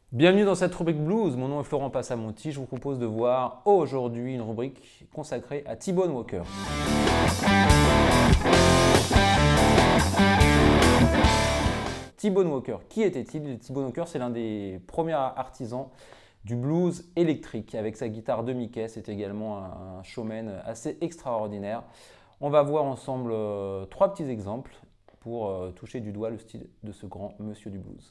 Bienvenue dans cette rubrique blues, mon nom est Florent Passamonti, je vous propose de voir aujourd'hui une rubrique consacrée à T-Bone Walker. T-Bone Walker, qui était-il? T-Bone Walker, c'est l'un des premiers artisans du blues électrique. Avec sa guitare de Mickey, c'est également un showman assez extraordinaire. On va voir ensemble trois petits exemples pour toucher du doigt le style de ce grand monsieur du blues.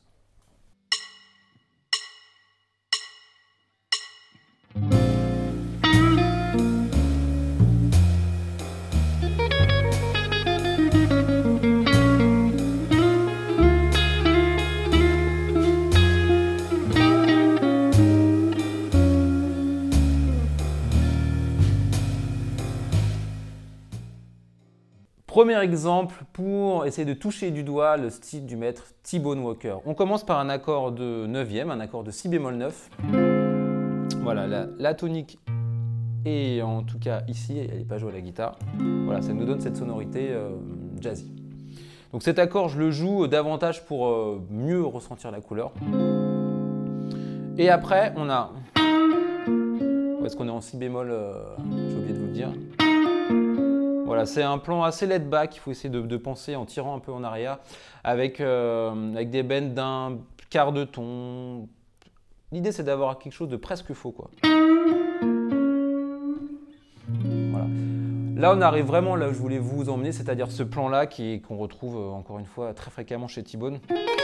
Premier exemple pour essayer de toucher du doigt le style du maître T-Bone Walker. On commence par un accord de 9e, un accord de si bémol 9. Voilà, la tonique est en tout cas ici, elle n'est pas jouée à la guitare. Voilà, ça nous donne cette sonorité jazzy. Donc cet accord, je le joue davantage pour mieux ressentir la couleur. Et après, on a... Est-ce qu'on est en si bémol j'ai oublié de vous le dire. Voilà, c'est un plan assez laid back, il faut essayer de penser en tirant un peu en arrière, avec des bends d'un quart de ton. L'idée, c'est d'avoir quelque chose de presque faux, quoi. Voilà. Là, on arrive vraiment là où je voulais vous emmener, c'est-à-dire ce plan-là qu'on retrouve encore une fois très fréquemment chez T-Bone.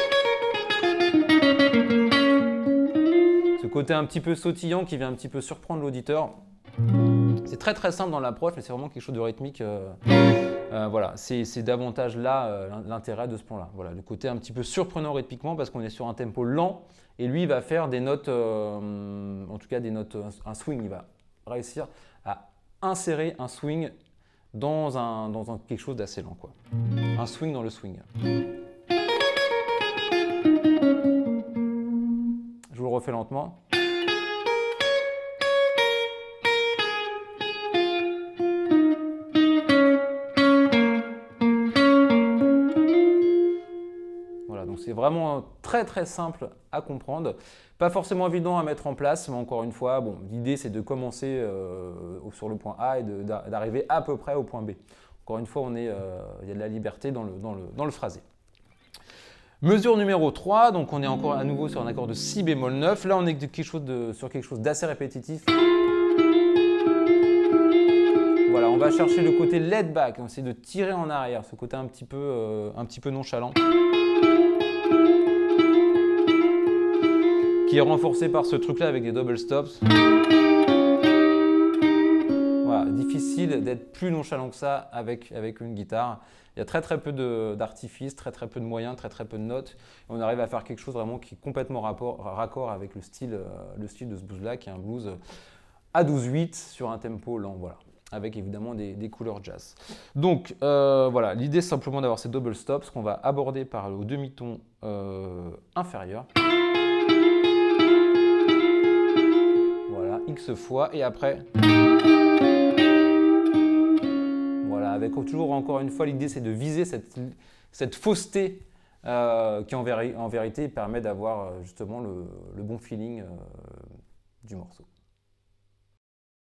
Ce côté un petit peu sautillant qui vient un petit peu surprendre l'auditeur. C'est très très simple dans l'approche, mais c'est vraiment quelque chose de rythmique. Voilà, c'est davantage là l'intérêt de ce plan-là. Voilà, le côté un petit peu surprenant rythmiquement parce qu'on est sur un tempo lent et lui il va faire des notes, en tout cas des notes, un swing. Il va réussir à insérer un swing dans quelque chose d'assez lent, quoi. Un swing dans le swing. Je vous le refais lentement. Donc c'est vraiment très très simple à comprendre, pas forcément évident à mettre en place, mais encore une fois, bon, l'idée c'est de commencer sur le point A et d'arriver à peu près au point B. Encore une fois, il y a de la liberté dans le phrasé. Mesure numéro 3, donc on est encore à nouveau sur un accord de si bémol 9, là on est sur quelque chose d'assez répétitif. Voilà, on va chercher le côté laid back, on essaie de tirer en arrière, ce côté un petit peu nonchalant. Qui est renforcé par ce truc là avec des double stops. Voilà, difficile d'être plus nonchalant que ça avec une guitare. Il y a très très peu d'artifices, très très peu de moyens, très très peu de notes. Et on arrive à faire quelque chose vraiment qui est complètement raccord avec le style de ce blues là, qui est un blues à 12/8 sur un tempo lent, voilà, avec évidemment des couleurs jazz. Donc voilà, l'idée c'est simplement d'avoir ces double stops qu'on va aborder par le demi-ton inférieur. X fois et après voilà, avec toujours encore une fois l'idée c'est de viser cette fausseté qui en vérité permet d'avoir justement le bon feeling du morceau.